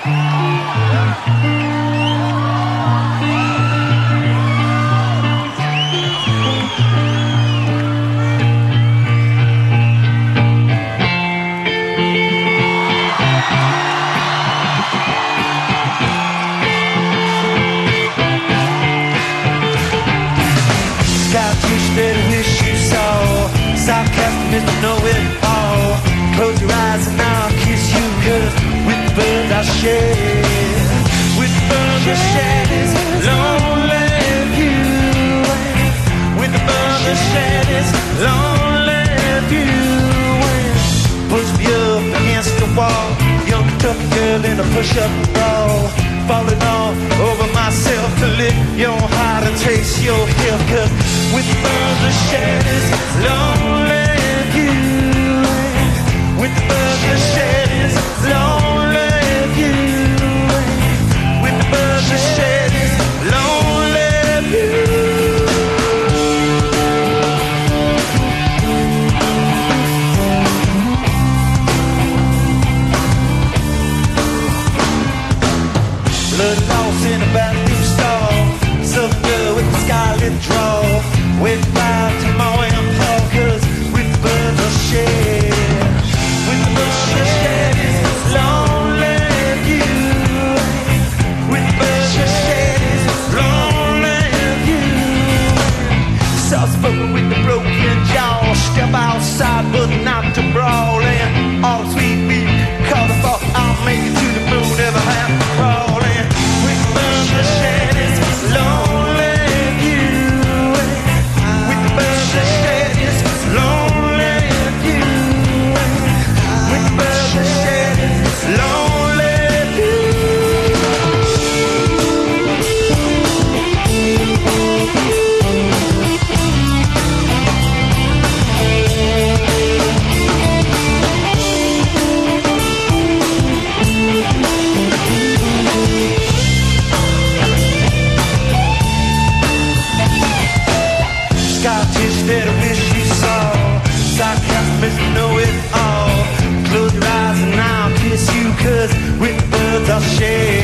Mr. Know-It-All. Close your eyes and I'll kiss you, 'cause with the birds I share, with the birds I share this lonely view. With the birds I share this lonely view. Push me up against the wall, young tough girl in a push-up bra, falling all over myself to lick your heart and taste your hip. 'Cause with the birds I share this lonely view. With the birds that shed his lonely view. With the birds that shed his lonely view. Blood lost in a bathroom stall, some girl with a scarlet draw, wait by tomorrow and Paul, 'cause with the birds I share. With the birds I share this lonely view. With the birds I share this lonely view. Soft spoken with the broken jaw, step outside but not to brawl. And all sweet beat, call the fall, I'll make it to the moon, never have to crawl. And with the birds I share this lonely view. With the birds I share this lonely view. With the birds I share this lonely view. Scottish that I wish you saw, sarcasm know-it-all. Close your eyes and I'll kiss you, 'cause with the birds I'll share.